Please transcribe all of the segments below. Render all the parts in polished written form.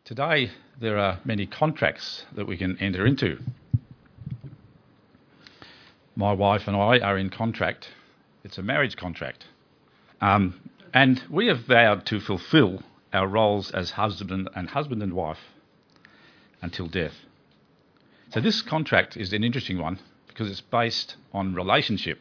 Today, there are many contracts that we can enter into. My wife and I are in contract. It's a marriage contract. And we have vowed to fulfil our roles as husband and wife until death. So this contract is an interesting one because it's based on relationship.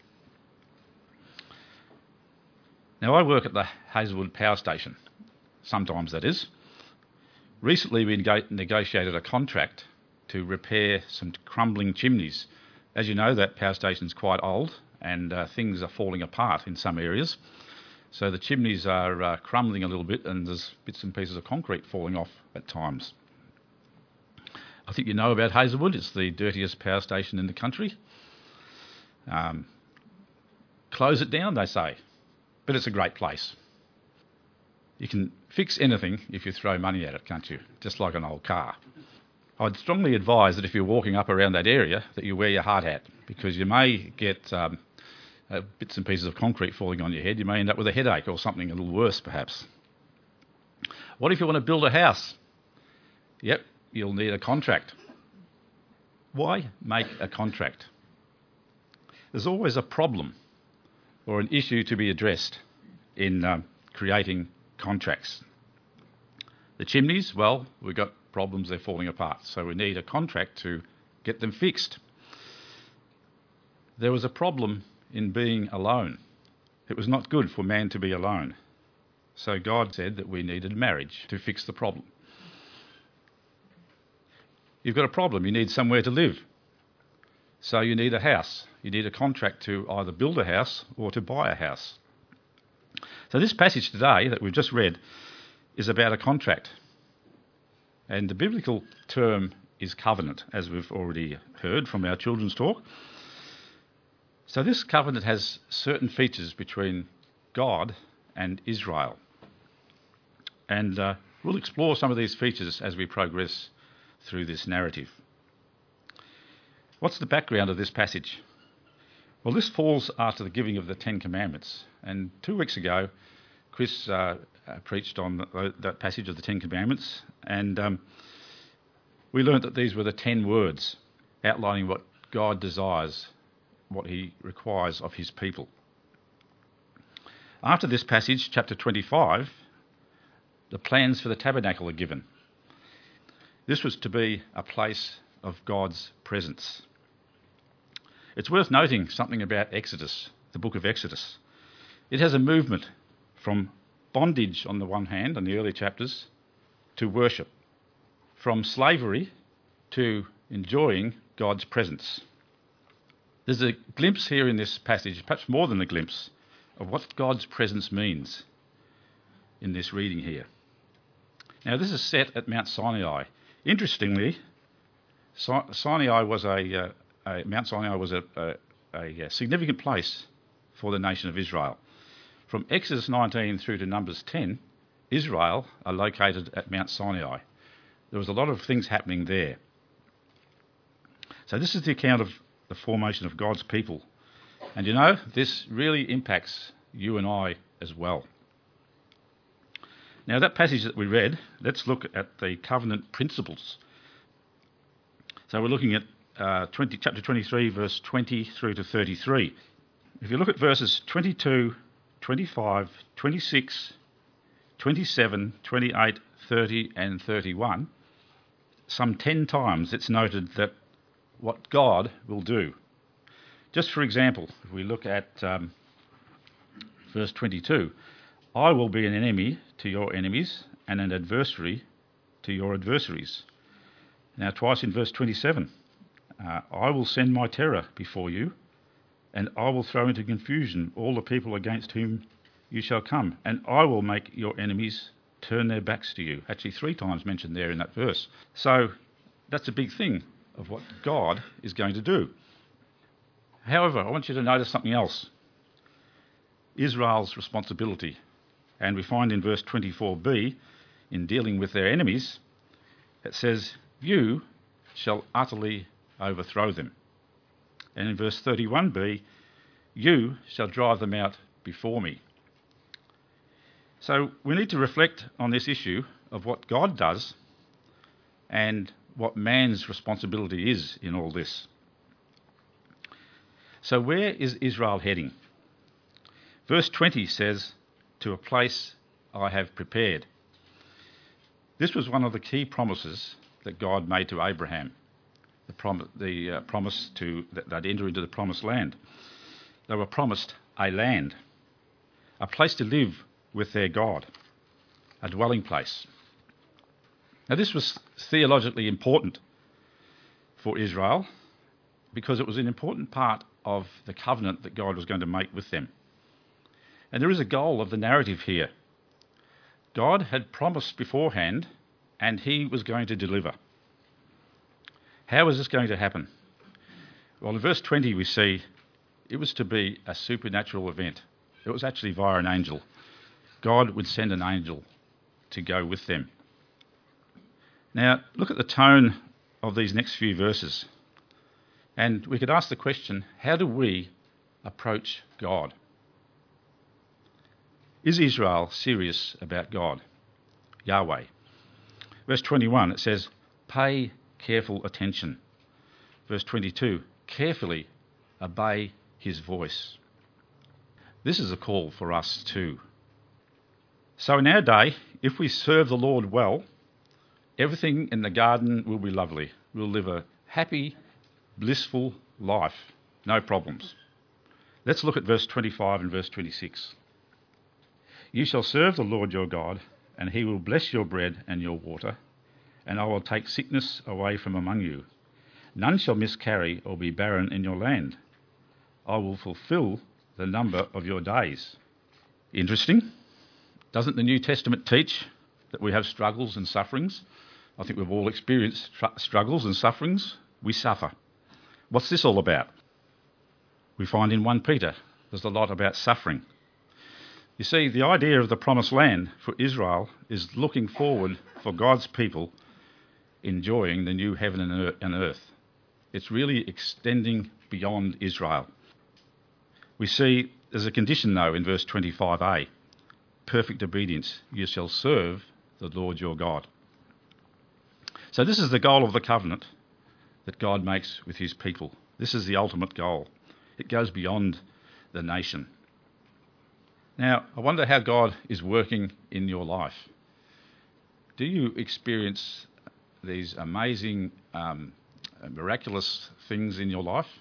Now, I work at the Hazelwood Power Station. Sometimes that is. Recently, we negotiated a contract to repair some crumbling chimneys. As you know, that power station's quite old and things are falling apart in some areas. So the chimneys are crumbling a little bit and there's bits and pieces of concrete falling off at times. I think you know about Hazelwood. It's the dirtiest power station in the country. Close it down, they say. But it's a great place. You can fix anything if you throw money at it, can't you? Just like an old car. I'd strongly advise that if you're walking up around that area that you wear your hard hat, because you may get bits and pieces of concrete falling on your head. You may end up with a headache or something a little worse, perhaps. What if you want to build a house? Yep, you'll need a contract. Why make a contract? There's always a problem or an issue to be addressed in creating contracts. The chimneys, well, we've got problems, they're falling apart, so we need a contract to get them fixed. There was a problem in being alone. It was not good for man to be alone. So God said that we needed marriage to fix the problem. You've got a problem, you need somewhere to live. So you need a house. You need a contract to either build a house or to buy a house. So this passage today that we've just read is about a contract. And the biblical term is covenant, as we've already heard from our children's talk. So this covenant has certain features between God and Israel. And we'll explore some of these features as we progress through this narrative. What's the background of this passage? Well, this falls after the giving of the Ten Commandments. And 2 weeks ago, Chris preached on that passage of the Ten Commandments. And we learnt that these were the 10 words outlining what God desires, what he requires of his people. After this passage, chapter 25, the plans for the tabernacle are given. This was to be a place of God's presence. It's worth noting something about Exodus, the book of Exodus. It has a movement from bondage on the one hand, in the early chapters, to worship. From slavery to enjoying God's presence. There's a glimpse here in this passage, perhaps more than a glimpse, of what God's presence means in this reading here. Now, this is set at Mount Sinai. Interestingly, Mount Sinai was a significant place for the nation of Israel. From Exodus 19 through to Numbers 10, Israel are located at Mount Sinai. There was a lot of things happening there. So this is the account of the formation of God's people. And you know, this really impacts you and I as well. Now, that passage that we read, let's look at the covenant principles. So we're looking at chapter 23, verse 20 through to 33. If you look at verses 22, 25, 26, 27, 28, 30 and 31, some 10 times it's noted that what God will do. Just for example, if we look at verse 22, I will be an enemy to your enemies and an adversary to your adversaries. Now twice in verse 27, I will send my terror before you, and I will throw into confusion all the people against whom you shall come, and I will make your enemies turn their backs to you. Actually 3 times mentioned there in that verse. So that's a big thing of what God is going to do. However, I want you to notice something else. Israel's responsibility. And we find in verse 24b, in dealing with their enemies, it says, you shall utterly overthrow them. And in verse 31b, you shall drive them out before me. So we need to reflect on this issue of what God does and what man's responsibility is in all this. So where is Israel heading? Verse 20 says, "To a place I have prepared." This was one of the key promises that God made to Abraham, the promise that they'd enter into the promised land. They were promised a land, a place to live with their God, a dwelling place. Now this was theologically important for Israel because it was an important part of the covenant that God was going to make with them. And there is a goal of the narrative here. God had promised beforehand and he was going to deliver. How is this going to happen? Well, in verse 20 we see it was to be a supernatural event. It was actually via an angel. God would send an angel to go with them. Now, look at the tone of these next few verses. And we could ask the question, how do we approach God? Is Israel serious about God, Yahweh? Verse 21, it says, "Pay careful attention." Verse 22, "Carefully obey his voice." This is a call for us too. So in our day, if we serve the Lord well, everything in the garden will be lovely. We'll live a happy, blissful life, no problems. Let's look at verse 25 and verse 26. "You shall serve the Lord your God, and he will bless your bread and your water, and I will take sickness away from among you. None shall miscarry or be barren in your land. I will fulfill the number of your days." Interesting. Doesn't the New Testament teach that we have struggles and sufferings? I think we've all experienced struggles and sufferings. We suffer. What's this all about? We find in 1 Peter there's a lot about suffering. You see, the idea of the promised land for Israel is looking forward for God's people enjoying the new heaven and earth. It's really extending beyond Israel. We see there's a condition though in verse 25a, perfect obedience. You shall serve the Lord your God. So this is the goal of the covenant that God makes with his people. This is the ultimate goal. It goes beyond the nation. Now, I wonder how God is working in your life. Do you experience these amazing, miraculous things in your life?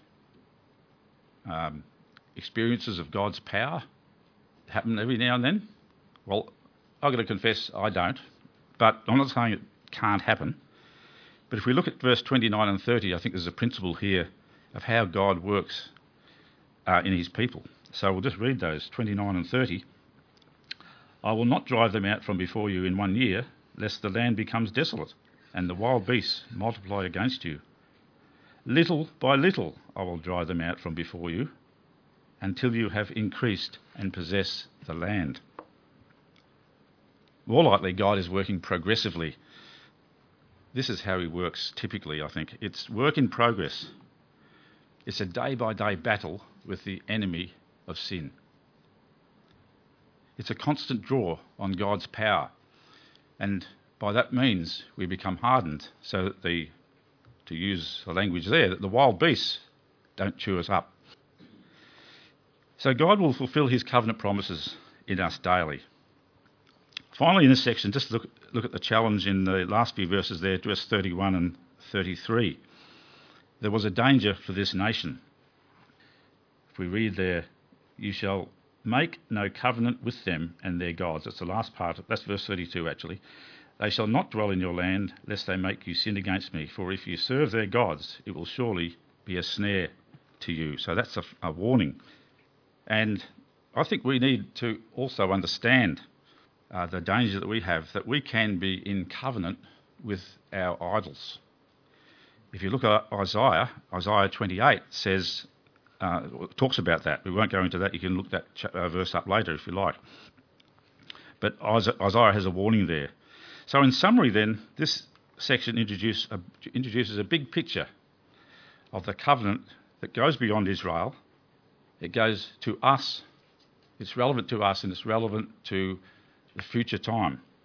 Experiences of God's power happen every now and then? Well, I've got to confess I don't, but I'm not saying it can't happen. But if we look at verse 29 and 30, I think there's a principle here of how God works in his people. So we'll just read those, 29 and 30. "I will not drive them out from before you in 1 year, lest the land becomes desolate, and the wild beasts multiply against you. Little by little I will drive them out from before you, until you have increased and possess the land." More likely, God is working progressively. This is how he works typically, I think. It's work in progress. It's a day-by-day battle with the enemy of sin. It's a constant draw on God's power. And by that means, we become hardened so that to use the language there, that the wild beasts don't chew us up. So God will fulfill his covenant promises in us daily. Finally, in this section, just look at the challenge in the last few verses there, verse 31 and 33. There was a danger for this nation. If we read there, "You shall make no covenant with them and their gods." That's the last part. That's verse 32, actually. "They shall not dwell in your land, lest they make you sin against me. For if you serve their gods, it will surely be a snare to you." So that's a warning. And I think we need to also understand the danger that we have, that we can be in covenant with our idols. If you look at Isaiah 28 says, talks about that. We won't go into that. You can look that verse up later if you like. But Isaiah has a warning there. So in summary then, this section introduces a big picture of the covenant that goes beyond Israel. It goes to us. It's relevant to us and it's relevant to the future time.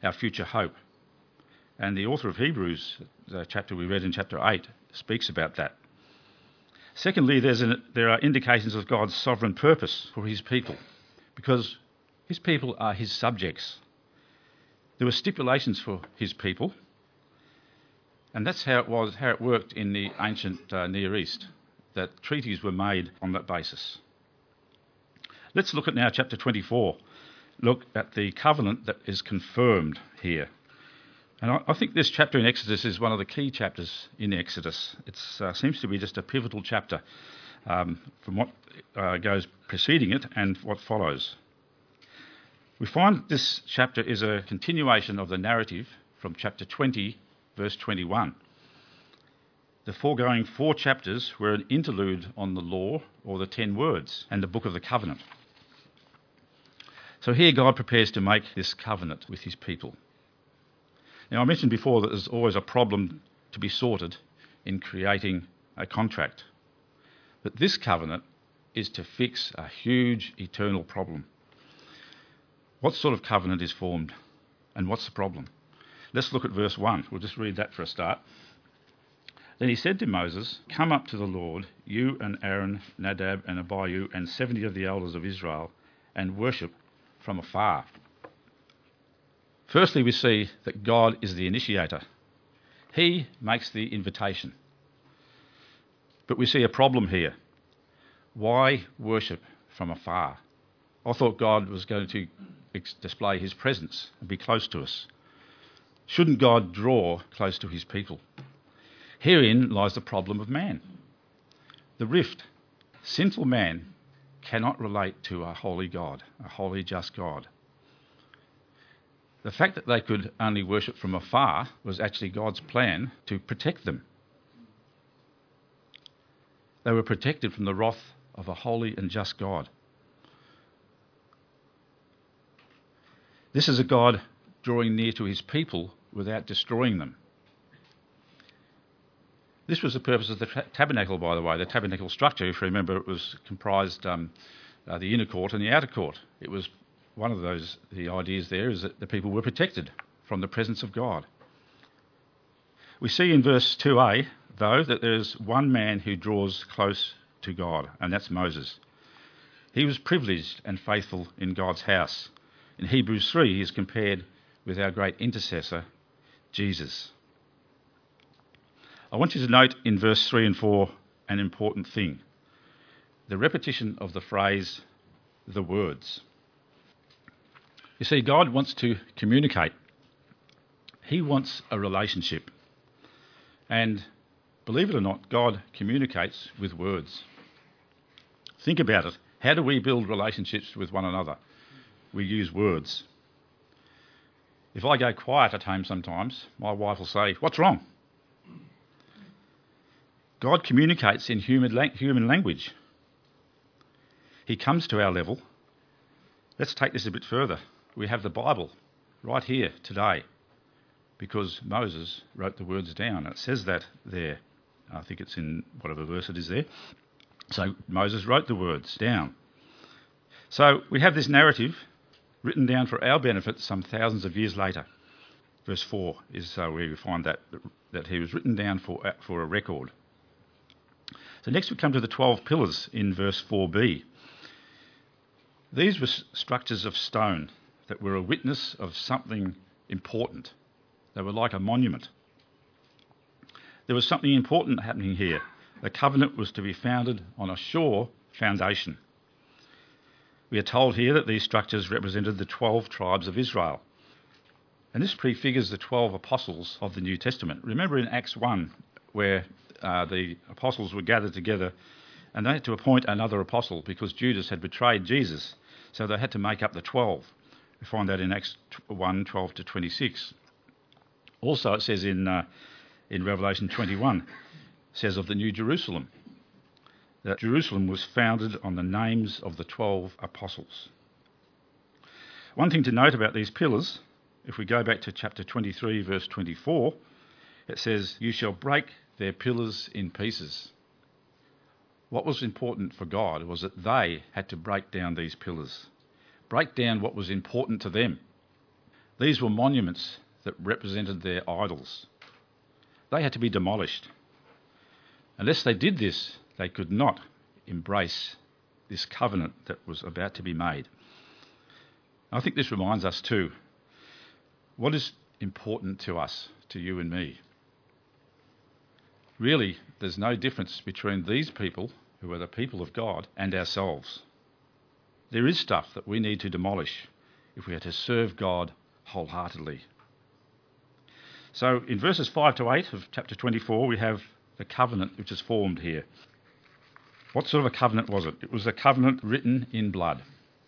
our future hope. And the author of Hebrews, the chapter we read in chapter 8, speaks about that. Secondly, there are indications of God's sovereign purpose for his people, because his people are his subjects. There were stipulations for his people, and that's how it worked in the ancient Near East, that treaties were made on that basis. Let's look at now chapter 24. Look at the covenant that is confirmed here. And I think this chapter in Exodus is one of the key chapters in Exodus. It seems to be just a pivotal chapter from what goes preceding it and what follows. We find this chapter is a continuation of the narrative from chapter 20, verse 21. The foregoing 4 chapters were an interlude on the law, or the 10 words, and the book of the covenant. So here God prepares to make this covenant with his people. Now, I mentioned before that there's always a problem to be sorted in creating a contract. But this covenant is to fix a huge eternal problem. What sort of covenant is formed, and what's the problem? Let's look at verse 1. We'll just read that for a start. Then he said to Moses, "Come up to the Lord, you and Aaron, Nadab and Abihu, and 70 of the elders of Israel, and worship from afar." Firstly, we see that God is the initiator. He makes the invitation. But we see a problem here. Why worship from afar? I thought God was going to display his presence and be close to us. Shouldn't God draw close to his people? Herein lies the problem of man. The rift. Sinful man cannot relate to a holy God, a holy, just God. The fact that they could only worship from afar was actually God's plan to protect them. They were protected from the wrath of a holy and just God. This is a God drawing near to his people without destroying them. This was the purpose of the tabernacle, by the way. The tabernacle structure, if you remember, it was comprised the inner court and the outer court. It was one of the ideas there is that the people were protected from the presence of God. We see in verse 2a, though, that there's one man who draws close to God, and that's Moses. He was privileged and faithful in God's house. In Hebrews 3, he is compared with our great intercessor, Jesus. I want you to note in verse 3 and 4 an important thing. The repetition of the phrase, the words. You see, God wants to communicate. He wants a relationship. And believe it or not, God communicates with words. Think about it. How do we build relationships with one another? We use words. If I go quiet at home sometimes, my wife will say, "What's wrong?" God communicates in human language. He comes to our level. Let's take this a bit further. We have the Bible right here today because Moses wrote the words down. It says that there. I think it's in whatever verse it is there. So Moses wrote the words down. So we have this narrative written down for our benefit some thousands of years later. Verse 4 is where we find that he was written down for a record. So next we come to the 12 pillars in verse 4b. These were structures of stone that were a witness of something important. They were like a monument. There was something important happening here. The covenant was to be founded on a sure foundation. We are told here that these structures represented the 12 tribes of Israel. And this prefigures the 12 apostles of the New Testament. Remember in Acts 1 where the apostles were gathered together and they had to appoint another apostle because Judas had betrayed Jesus. So they had to make up the 12. We find that in Acts 1, 12 to 26. Also it says in Revelation 21, it says of the New Jerusalem, that Jerusalem was founded on the names of the 12 apostles. One thing to note about these pillars, if we go back to chapter 23, verse 24, it says, "You shall break their pillars in pieces." What was important for God was that they had to break down these pillars, break down what was important to them. These were monuments that represented their idols. They had to be demolished. Unless they did this, they could not embrace this covenant that was about to be made. I think this reminds us too, what is important to us, to you and me? Really, there's no difference between these people, who are the people of God, and ourselves. There is stuff that we need to demolish if we are to serve God wholeheartedly. So in verses 5 to 8 of chapter 24, we have the covenant which is formed here. What sort of a covenant was it? It was a covenant written in blood.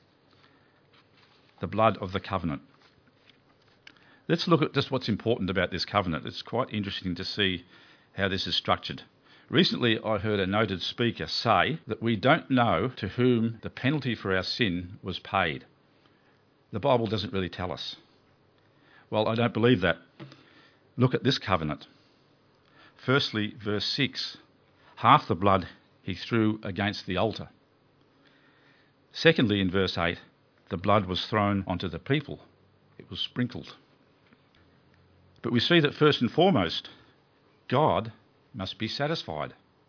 The blood of the covenant. Let's look at just what's important about this covenant. It's quite interesting to see how this is structured. Recently, I heard a noted speaker say that we don't know to whom the penalty for our sin was paid. The Bible doesn't really tell us. Well, I don't believe that. Look at this covenant. Firstly, verse 6. Half the blood he threw against the altar. Secondly, in verse 8, the blood was thrown onto the people. It was sprinkled. But we see that first and foremost, God must be satisfied.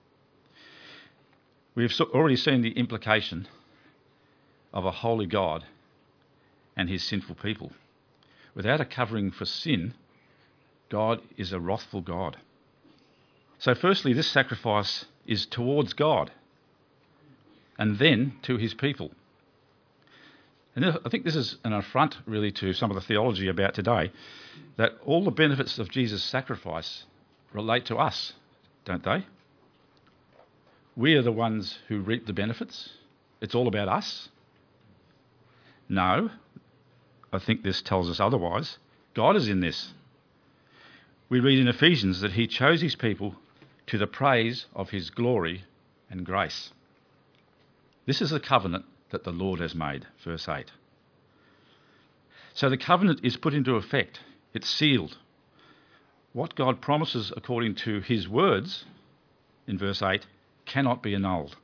We have already seen the implication of a holy God and his sinful people. Without a covering for sin, God is a wrathful God. So firstly, this sacrifice is towards God and then to his people. And I think this is an affront really to some of the theology about today, that all the benefits of Jesus' sacrifice relate to us, don't they? We are the ones who reap the benefits. It's all about us. No, I think this tells us otherwise. God is in this. We read in Ephesians that he chose his people to the praise of his glory and grace. This is the covenant that the Lord has made, verse 8. So the covenant is put into effect. It's sealed. What God promises according to his words, in verse 8, cannot be annulled.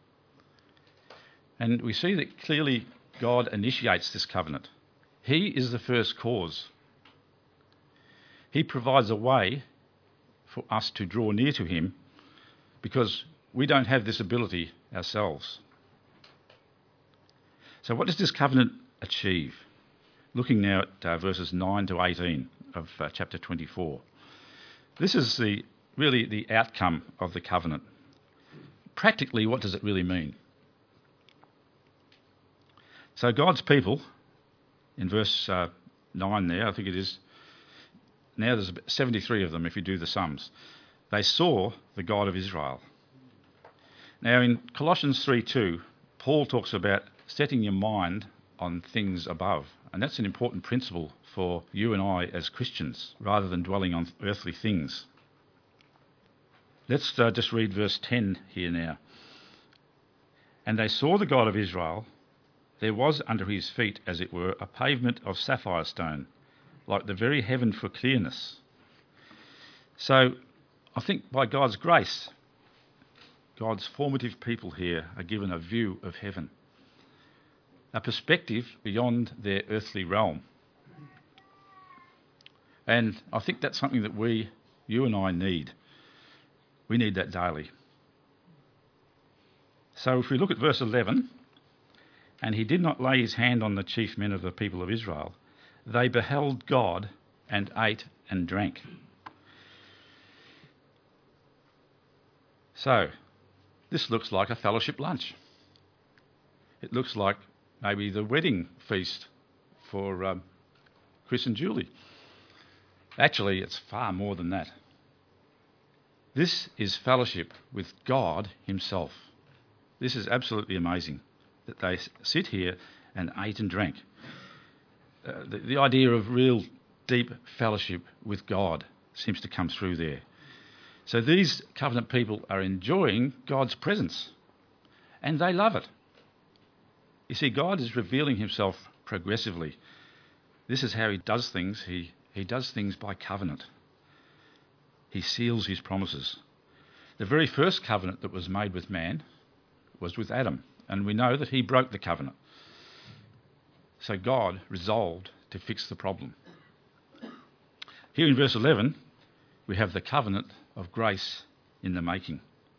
And we see that clearly God initiates this covenant. He is the first cause. He provides a way for us to draw near to him because we don't have this ability ourselves. So what does this covenant achieve? Looking now at verses 9 to 18 of chapter 24. This is really the outcome of the covenant. Practically, what does it really mean? So God's people, in verse 9 there, I think it is, now there's 73 of them if you do the sums. They saw the God of Israel. Now in Colossians 3:2, Paul talks about setting your mind on things above. And that's an important principle for you and I as Christians, rather than dwelling on earthly things. Let's just read verse 10 here now. And they saw the God of Israel. There was under his feet, as it were, a pavement of sapphire stone, like the very heaven for clearness. So I think by God's grace, God's formative people here are given a view of heaven, a perspective beyond their earthly realm. And I think that's something that you and I need. We need that daily. So if we look at verse 11, and he did not lay his hand on the chief men of the people of Israel. They beheld God and ate and drank. So this looks like a fellowship lunch. It looks like maybe the wedding feast for Chris and Julie. Actually, it's far more than that. This is fellowship with God himself. This is absolutely amazing that they sit here and ate and drank. The idea of real deep fellowship with God seems to come through there. So these covenant people are enjoying God's presence, and they love it. You see, God is revealing himself progressively. This is how he does things. He does things by covenant. He seals his promises. The very first covenant that was made with man was with Adam, and we know that he broke the covenant. So God resolved to fix the problem. Here in verse 11, we have the covenant of grace in the making.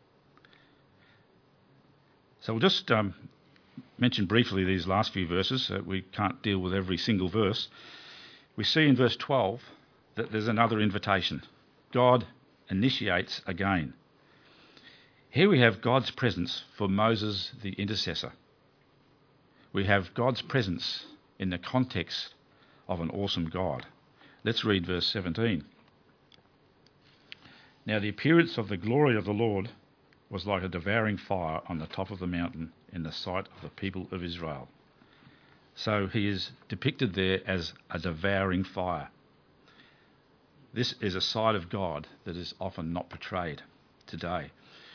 So we'll just mention briefly these last few verses. We can't deal with every single verse. We see in verse 12 that there's another invitation. God initiates again. Here we have God's presence for Moses the intercessor. We have God's presence in the context of an awesome God. Let's read verse 17. Now the appearance of the glory of the Lord was like a devouring fire on the top of the mountain in the sight of the people of Israel. So he is depicted there as a devouring fire. This is a side of God that is often not portrayed today.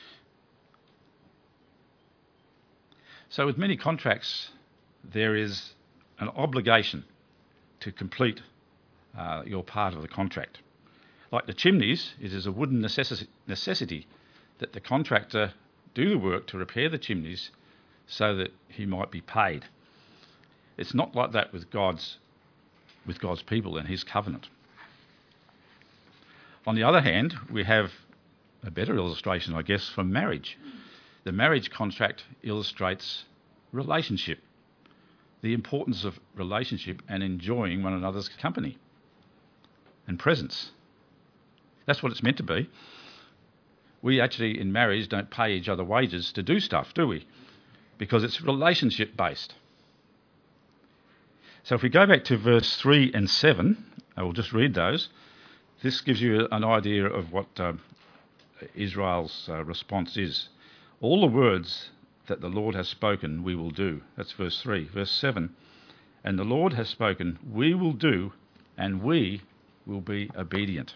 So with many contracts, there is an obligation to complete your part of the contract. Like the chimneys, it is a wooden necessity that the contractor do the work to repair the chimneys so that he might be paid. It's not like that with God's people and his covenant. On the other hand, we have a better illustration, I guess, from marriage. The marriage contract illustrates relationship, the importance of relationship and enjoying one another's company and presence. That's what it's meant to be. We actually, in marriage, don't pay each other wages to do stuff, do we? Because it's relationship based. So if we go back to verse 3 and 7, I will just read those. This gives you an idea of what Israel's response is. All the words that the Lord has spoken, we will do. That's verse 3. Verse 7, and the Lord has spoken, we will do, and we will be obedient.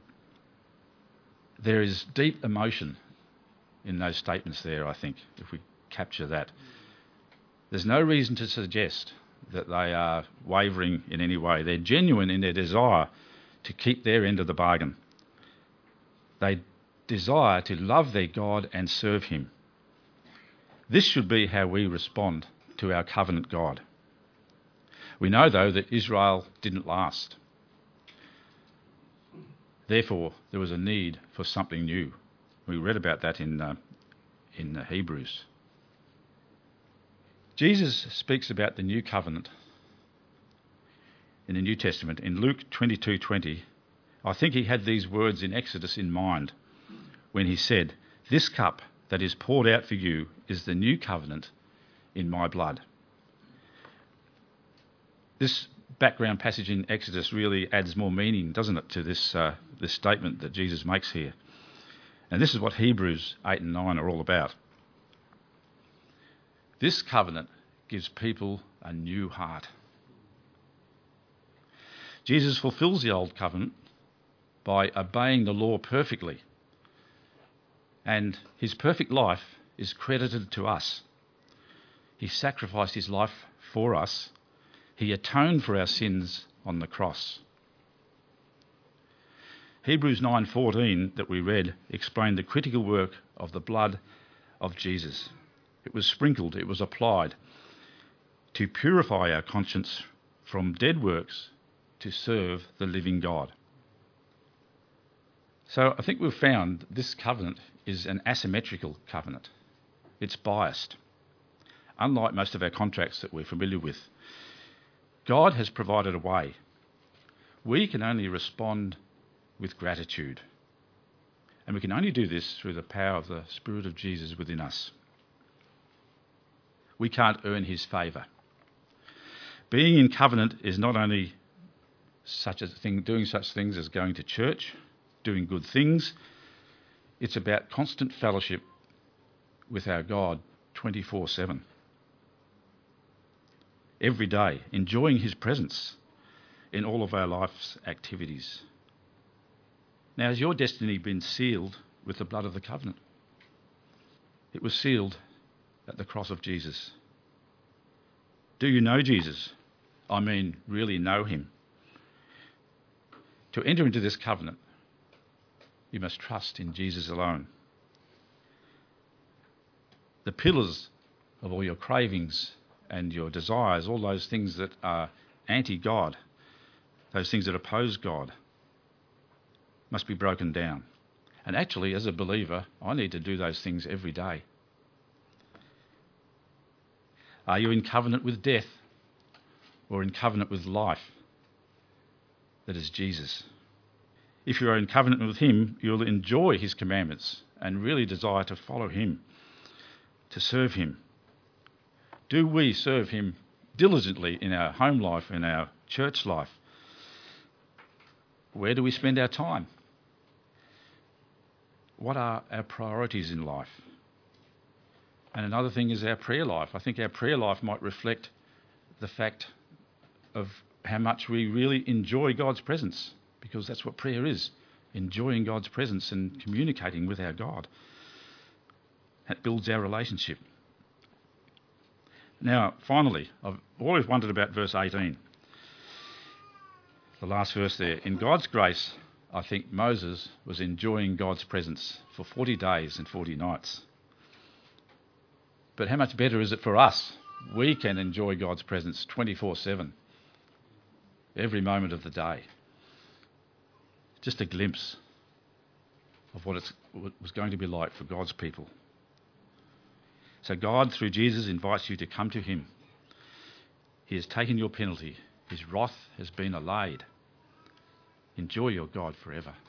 There is deep emotion in those statements there, I think, if we capture that. There's no reason to suggest that they are wavering in any way. They're genuine in their desire to keep their end of the bargain. They desire to love their God and serve him. This should be how we respond to our covenant God. We know, though, that Israel didn't last. Therefore, there was a need for something new. We read about that in Hebrews. Jesus speaks about the new covenant in the New Testament. In Luke 22:20, I think he had these words in Exodus in mind when he said, "This cup that is poured out for you is the new covenant in my blood." This background passage in Exodus really adds more meaning, doesn't it, to this statement that Jesus makes here. And this is what Hebrews 8 and 9 are all about. This covenant gives people a new heart. Jesus fulfills the old covenant by obeying the law perfectly. And his perfect life is credited to us. He sacrificed his life for us. He atoned for our sins on the cross. Hebrews 9:14 that we read explained the critical work of the blood of Jesus. It was sprinkled, it was applied to purify our conscience from dead works to serve the living God. So I think we've found this covenant is an asymmetrical covenant. It's biased. Unlike most of our contracts that we're familiar with, God has provided a way. We can only respond with gratitude. And we can only do this through the power of the Spirit of Jesus within us. We can't earn his favour. Being in covenant is not only doing such things as going to church, doing good things. It's about constant fellowship with our God 24/7. Every day, enjoying his presence in all of our life's activities. Now, has your destiny been sealed with the blood of the covenant? It was sealed at the cross of Jesus. Do you know Jesus? I mean, really know him. To enter into this covenant, you must trust in Jesus alone. The pillars of all your cravings and your desires, all those things that are anti-God, those things that oppose God, must be broken down. And actually, as a believer, I need to do those things every day. Are you in covenant with death or in covenant with life? That is Jesus. If you are in covenant with him, you'll enjoy his commandments and really desire to follow him, to serve him. Do we serve him diligently in our home life, in our church life? Where do we spend our time? What are our priorities in life? And another thing is our prayer life. I think our prayer life might reflect the fact of how much we really enjoy God's presence, because that's what prayer is, enjoying God's presence and communicating with our God. That builds our relationship. Now, finally, I've always wondered about verse 18. The last verse there. In God's grace, I think Moses was enjoying God's presence for 40 days and 40 nights. But how much better is it for us? We can enjoy God's presence 24/7, every moment of the day. Just a glimpse of what it was going to be like for God's people. So God, through Jesus, invites you to come to him. He has taken your penalty. His wrath has been allayed. Enjoy your God forever.